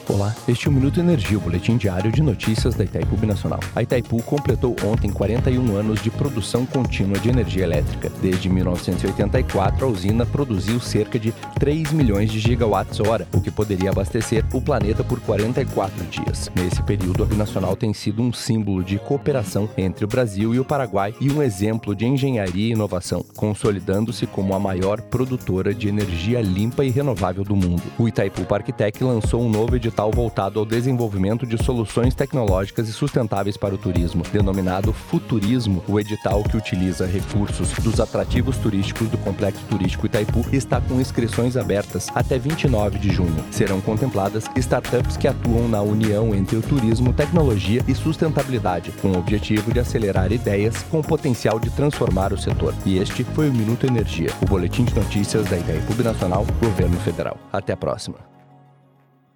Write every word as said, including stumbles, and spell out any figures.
Olá, este é o Minuto Energia, o boletim diário de notícias da Itaipu Binacional. A Itaipu completou ontem quarenta e um anos de produção contínua de energia elétrica. Desde mil novecentos e oitenta e quatro, a usina produziu cerca de três milhões de gigawatts-hora, o que poderia abastecer o planeta por quarenta e quatro dias. Nesse período, a Binacional tem sido um símbolo de cooperação entre o Brasil e o Paraguai e um exemplo de engenharia e inovação, consolidando-se como a maior produtora de energia limpa e renovável do mundo. O Itaipu Parktech lançou um novo edital voltado ao desenvolvimento de soluções tecnológicas e sustentáveis para o turismo, denominado Futurismo. O edital, que utiliza recursos dos atrativos turísticos do Complexo Turístico Itaipu, está com inscrições abertas até vinte e nove de junho. Serão contempladas startups que atuam na união entre o turismo, tecnologia e sustentabilidade, com o objetivo de acelerar ideias com o potencial de transformar o setor. E este foi o Minuto Energia, o boletim de notícias da Itaipu Binacional, Governo Federal. Até a próxima.